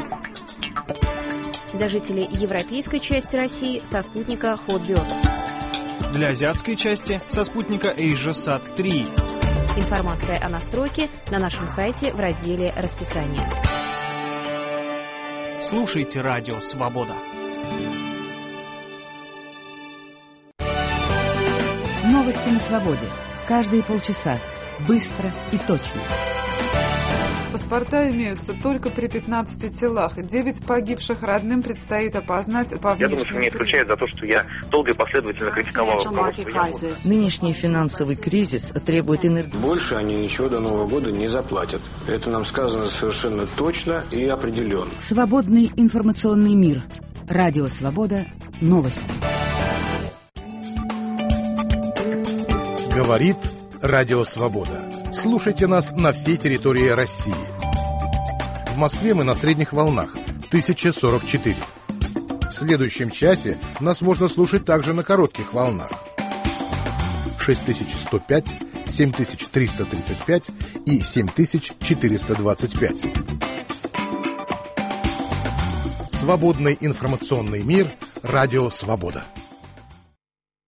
Для жителей европейской части России со спутника Hotbird. Для азиатской части со спутника AsiaSat три. Информация о настройке на нашем сайте в разделе «Расписание». Слушайте «Радио Свобода». Новости на свободе. Каждые полчаса. Быстро и точно. Паспорта имеются только при пятнадцати телах. Девять погибших родным предстоит опознать по внешнему. Я думаю, что меня исключает за то, что я долго и последовательно критиковал руководство. Нынешний финансовый кризис требует энергии. Больше они ничего до Нового года не заплатят. Это нам сказано совершенно точно и определенно. Свободный информационный мир. Радио Свобода. Новости. Говорит Радио Свобода. Слушайте нас на всей территории России. В Москве мы на средних волнах тысяча сорок четыре. В следующем часе нас можно слушать также на коротких волнах шесть тысяч сто пять, семь тысяч триста тридцать пять и семь тысяч четыреста двадцать пять. Свободный информационный мир. Радио Свобода.